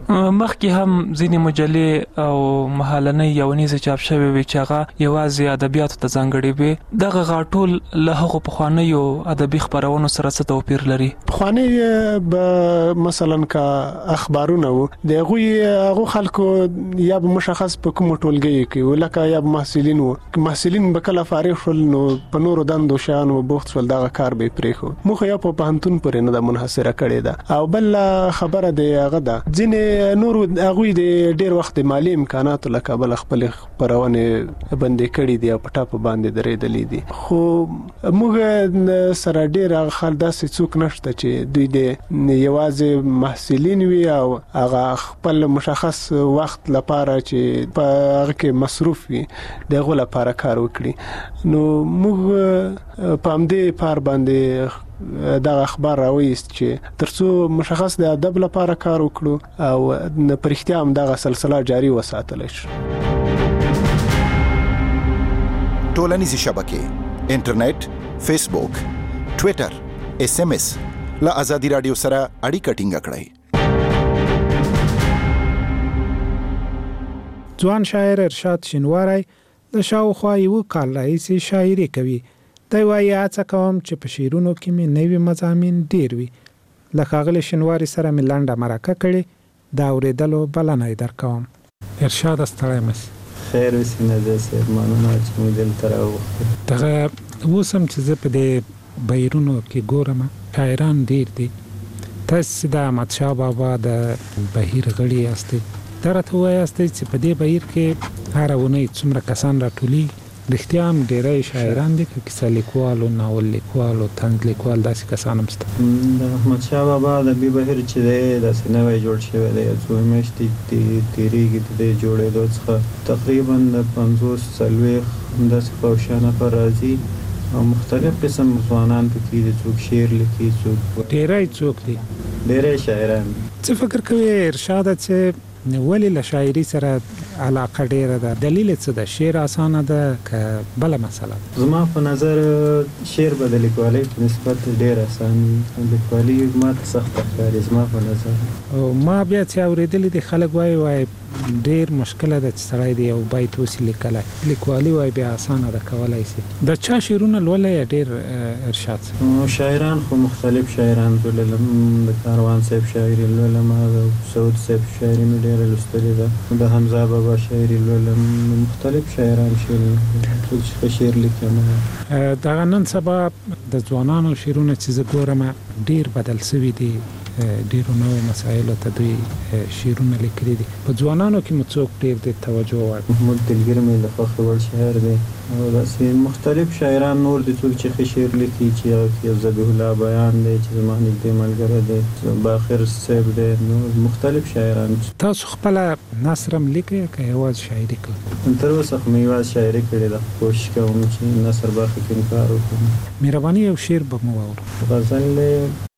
مخکې هم ځینې مجلې او مهالنۍ یونیزې چاپ شوې وي چې هغه یوازې ادبیاتو ته ځانګړې وي. دغه غاټول له هغو پخوانیو ادبي خپرونو سره څه توپیر لري؟
پخوانی به مثلا کا اخبارونه وو د هغوی هغو خلکو یا به مشخص په کوم ټولګي کې ولکه یا محصلین وو محصلین به کله فارغ شول نو په نورو دندو شانو بوخت شول دغه کار به پرېښود مخه یا په پهنتون پورې نه د منحصره کړي ده. او بل خبره دی هغه ده ځینې نورو هغوی د ډېر وخت مالی امکاناتو له کبله خپل خپرونې بندې کړي دي او په ټاپه باندې درېدلې دي. خو موږ سره ډېر هغه خلک داسې څوک نشته چې دوی د یوازې محصلین وي او هغه خپل مشخص وخت لپاره چې په هغه کې مصروف وي دغه لپاره کار وکړي. نو موږ په همدې پار باندې دا اخبار راوېست چې ترڅو مشخص د ادب لپاره کار وکړو او پرختیا هم دغه سلسله جاری وساتل شي.
ټولنیزې شبکې انټرنیټ، فیسبوک، ټوئیټر، اس ام اس له ازادي رادیو سره اړیکه ټینګه کړئ.
ځوان شاعر ارشاد شینواری د شاوخوا یو کال راهیسې شاعري کوي. دی وایي هڅه کوم چې په شعرونو کې مې نوي مضامین ډېر وي. له ښاغلي شینواري سره مې لنډه مرکه کړې، د اورېدلو بلنه یې درکوم. ارشاد ستړی مه سې.
خیر اوسې نظر صاحب، مننه چې مو دلته راوغوښتل.
دغه اوس هم چې زه په دې بهیرونو کې ګورم شاعران ډېر دي. تاسې د احمدشاه بابا د بهیر غړي یاستئ. دا راته ووایاستئ چې په دې بهیر کې هره اونۍ څومره کسان راټولېږي؟ رښتیا هم ډېری شاعران دي که کیسه لیکوال او ناول لیکوال او طنز لیکوال داسې کسان هم شته؟
د احمدشاه بابا ادبي بهیر چې دی داسې نوی جوړ شوی دی، څو میاشتې تېرېږي د دې جوړېدو څخه. تقریبا د پنځوس څلوېښت همداسې پوشیان نفر راځي او مختلف قسم ځوانان پکې دي، څوک شعر لیکي، څوک
ډېری څوک دي
ډېری شاعران دي.
څه فکر کوي ارشاده چې ولې له شاعري سره علاقه ډېره ده؟ دلیل څه ده؟ شعر اسانه ده که بله مسله ده؟
زما په نظر شعر به د لیکوالۍ په نسبت ډېر اسان وي، لیکوالي ما ته سخته ښکاري زما په نظر.
او ما بیا چې اورېدلي دي خلک وایي وایي ډېر مشکله ده چې سړی د یو بیت اوسي لیکلی، لیکوالي وایي بیا اسانه ده کولی سي. د چا شعرونه لولئ ډېر ارشاد صاحب؟
شاعران خو مختلف شاعران لولم، د کاروان صاحب شاعري لولم، د سعود صاحب شاعري مې ډېره لوستلې ده، د حمزه بابا شاعري لولم، مختلف شاعران شعر ټول ښه شعر لیکي.
دغه نن سبا د ځوانانو شعرونه چې زه ګورم ډېر بدل سوي دي، ډېرو نوو مسایلو ته دوی شعرونه لیکلي دي. په ځوانانو کې مو څوک ډېر د توجه وړ؟
محمود دلګیر مې د خوښې وړ شاعر دی او داسې مختلف شاعران نور دي څوک چې ښه شعر لیکي، چې هغه کې ذبیح الله بیان دی چې زما نږدې ملګری دی، باخر صاحب دی، نور مختلف شاعران.
تاسو خپله نثر هم لیکئ که یوازې شاعري کوئ؟
تر اوسه خو مې یوازې شاعري کړې ده، کوشش کوم چې نثر برخه کې هم کار وکړم.
مهرباني یو شعر به مو واورو.
غزل دی.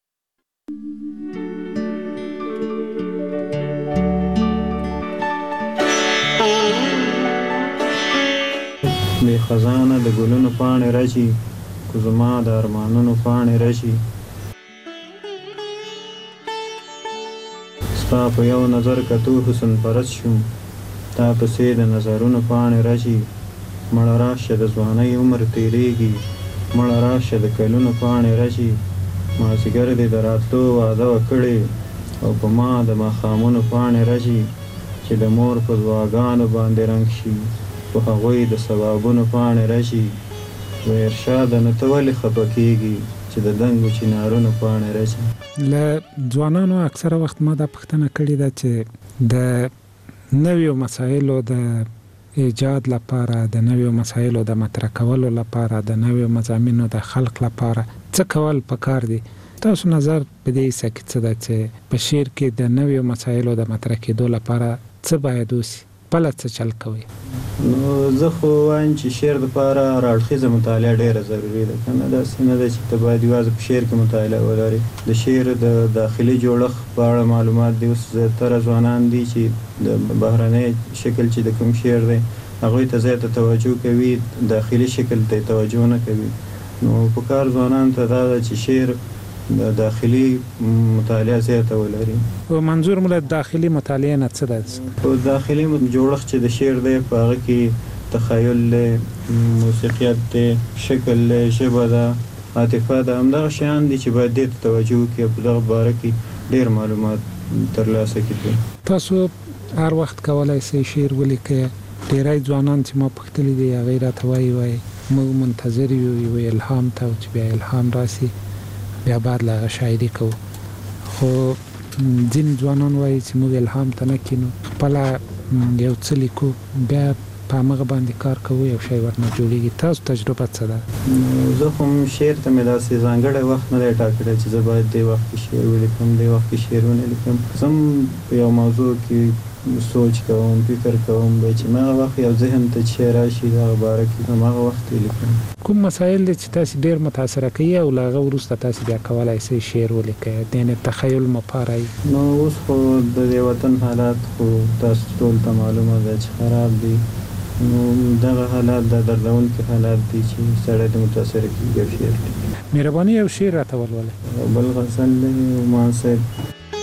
بې خزانه د ګلونو پاڼې راشي، کو زما د ارمانونو پاڼې راشي، ستا په یو نظر کتو حسن پرست شوم، تا پسې د نظرونو پاڼې راشي. مړه راشه د ځوانۍ عمر تېرېږي، مړه راشه د کلونو پاڼې راشي، مازدیګر دې د راتلو وعده وکړې او په ما د ماښامونو پاڼې راشي، چې د مور په دعاګانو باندې رنګ شي، په هغوی د ثوابونو پاڼې راشي. و ارشاده نو ته ولې خفه کېږي چې د دنګو چنارونو پاڼې راشي؟
له ځوانانو اکثره وخت ما دا پوښتنه کړې ده چې د نویو مسایلو د ایجاد لپاره، د نویو مسایلو د مطرح کولو لپاره، د نویو مضامینو د خلق لپاره څه کول پکار دي؟ تاسو نظر په دې حصه کې څه ده چې په شعر کې د نویو مسایلو د مطرح کېدو لپاره څه باید وسي؟ بله څه چل کوئ؟
نو زه خو وایم چې شعر دپاره هراړخیزه مطالعه ډېره ضروري ده، که نه داسې نه ده چې ته باید یوازې په شعر کې مطالعه ولرې. د شعر د داخلي جوړښت په اړه معلومات دي. اوس زیاتره ځوانان دي چې د بهرنی شکل چې د کوم شعر دی هغوی ته زیاته توجه کوي، داخلي شکل ته توجه نه کوي. نو په کار ځوانان ته دا ده چې شعر د داخلي مطالعه زیاته ولري.
او منظور مله داخلي مطالعه نه څه ده؟
او داخلي جوړښت چې د شعر دی په هغه کې تخیل له موسیقیت دی، شکل له ژبه ده، عاطفه ده، همدغه شیان دي چې باید دې ته توجه وکړي په دغه باره کې ډېر معلومات ترلاسه کړي.
تاسو هر وخت کولای شئ شعر ولیکئ. ډېری ځوانان چې ما پوښتلي دي هغوی راته وایي وایي موږ منتظر یو یو الهام ته چې بیا الهام راسي بیا بعد له هغه شاعري کوو. خو ځینې ځوانان وایي چې موږ الهام ته نه کینو، خپله یو څه لیکو بیا په همغه باندې کار کوو، یو شی ورنه جوړېږي. تاسو تجربه څه ده؟
زه خو شعر ته مې داسې ځانګړی وخت نه دی ټاکلی چې زه باید دې وخت کې شعر ولیکم، دې وخت کې شعر ونه لیکم. زه هم په یو موضوع کې سوچ کوم، فکر کوم چې هغه وخت یو ذهن ته چې راشي دغه باره کې هماغه وخت لیکم.
کوم مسایل دي چې تاسو ډېر متاثره کوي او له هغه وروسته تاسو بیا کولای شئ شعر ولیکئ؟ یعنې تخیل مو پارئ.
نو اوس خو د دې وطن حالات خو تاسو ټول ته معلومه ده چې خراب دي. نو دغه حالات د دردونکي حالات دي چې سړی د متاثره کېږي او شعر لیکي.
مهرباني یو شعر راته ولولئ.
بل غزل دی عمان صاحب: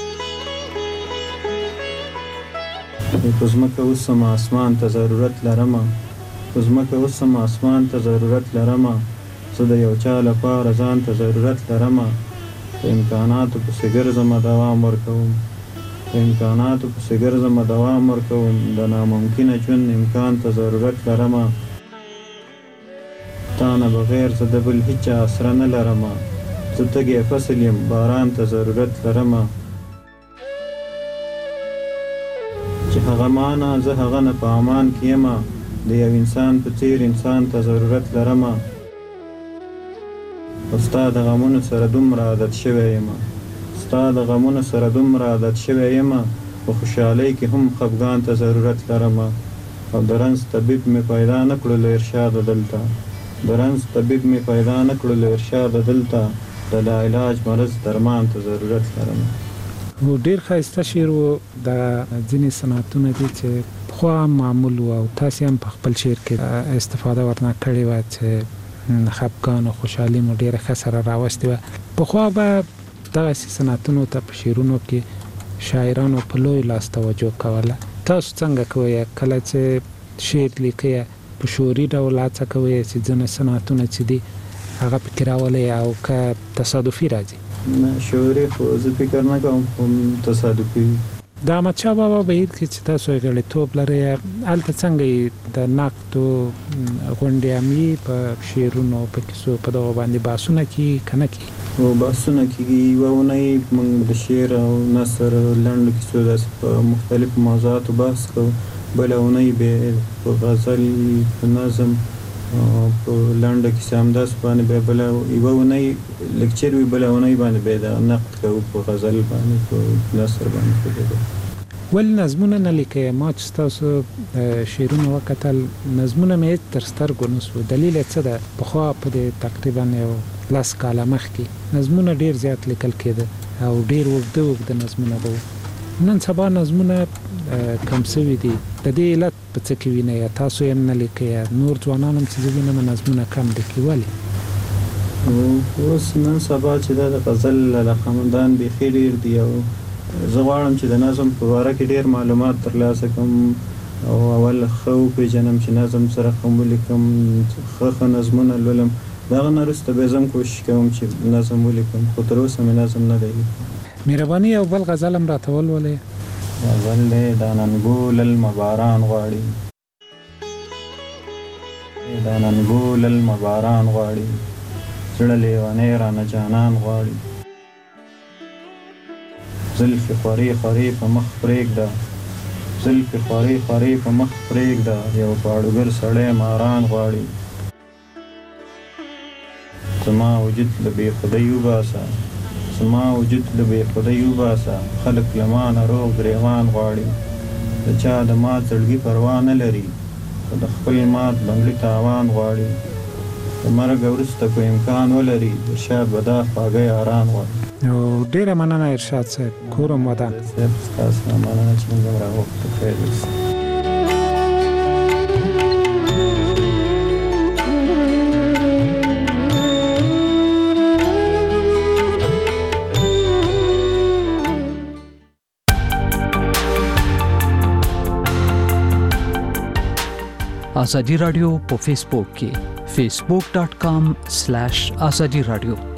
په ځمکه اوسم اسمان ته ضرورت لرمه، په ځمکه اوسم اسمان ته ضرورت لرمه، زه د یو چا لپاره ځان ته ضرورت لرمه، په امکاناتو پسې ګرځمه دوام ورکوم، په امکاناتو پسې ګرځمه دوام ورکوم، د ناممکنه ژوند امکان ته ضرورت لرمه، تا نه بغیر زه د بل هیچا اسره نه لرمه، زه تږی فصل یم باران ته ضرورت لرمه، چې هغه مانا زه هغه نه په امان کې یمه، د یو انسان په څیر انسان ته ضرورت لرمه، او ستا د غمونو سره دومره عادت شوی یمه، ستا د غمونو سره دومره عادت شوی یمه، په خوشحالۍ کې هم خفګان ته ضرورت لرمه، او د رنځ طبیب مې پیدا نه کړو له ارشاده دلته، د رنځ طبیب مې پیدا نه کړو له ارشاده دلته، د لاعلاج مرض درمان ته ضرورت لرمه.
و ډیر ښایسته شعر و. د ځینې صنعتونه دي چې پخوا معمول و او تاسې هم په خپل شعر کې استفاده ورنه کړې وه چې خفګان او خوشحالي مو ډېره ښه سره راوستې وه. پخوا به دغسې صنعتونو ته په شعرونو کې شاعرانو په لوی لاس توجه کوله. تاسو څنګه کوئ کله چې شعر لیکئ؟ په شعوري ډول هڅه کوئ چې ځینې صنعتونه چې دي هغه پکې راولئ او که تصادفي راځي؟
نه، شعوري خو زه فکر نه کوم، خو تصادفي.
د احمدشاه بابا بهیر کې چې تاسو یې غړیتوب لرئ، هلته څنګه د نقد او غونډې هم یې په شعرونو په کیسو په دغو باندې بحثونه کېږي که نه کېږي؟
او بحثونه کېږي. یوه اونۍ موږ د شعر او نثر لنډو کیسو داسې په مختلفو موضوعاتو بحث کوو، بله اونۍ بیا په غزل، په نظم، په لنډه کیسه همداسې باندې بیا بله یوه اونۍ لیکچر وي، بله اونۍ باندې بیا د نقد کوو په غزل باندې، په نثر باندې.
ولې نظمونه نه لیکئ؟ ما چې ستاسو شعرونه وکتل نظمونه مې هېڅ تر سترګو نه سو. دلیل یې څه ده؟ پخوا په دې تقریبا یو لس کاله مخکې نظمونه ډېر زیات لیکل کېده او ډېر اوږده اوږده نظمونه به وو. نن سبا نظمونه کم سوي دي. د دې علت په څه کې وینئ؟ یا تاسو یې نه لیکئ یا نور ځوانان هم چې زه وینم نظمونه کم لیکي؟ ولې؟
اوس نن سبا چې دا د غزل علاقمندان بیخي ډېر دي او زه غواړم چې د نظم په باره کې ډېر معلومات ترلاسه کړم او اول ښه وپېژنم چې نظم سره ښه ولیکم، ښه ښه نظمونه لولم. د هغه نه وروسته بیا زه هم کوشش کوم چې نظم ولیکم، خو تر اوسه مې نظم نه دی لیکلی.
مهرباني یو بل غزل هم راته ولولئ.
غزل دی: دا ننګول المباران غواړي، دا ننګول المباران غواړي، زړه لیونی رانه جانان غواړي، زلفې خورې خورې په مخ پرېږده، زلفې خورې خورې په مخ پرېږده، یو پاړوګر سړی ماران غواړي، زما وجود له بې خدۍ وباسه، زما وجود له بې خدۍ وباسه، خلک له مانه روغ ګرېوان غواړي، د چا د مات زړګي پروا نه لري، خو د خپل مات بنګړي تاوان غواړي، د مرګ وروسته که امکان ولري ارشاد به دا خواږه یاران غواړي.
او ډېره مننه ارشاد صاحب، کور هم ودان.
ستاسو نه مننه چې موږ هم راوغوښتو. خیر اوسئ.
ازادي رادیو په فیسبوک کې facebook.com/azadi radio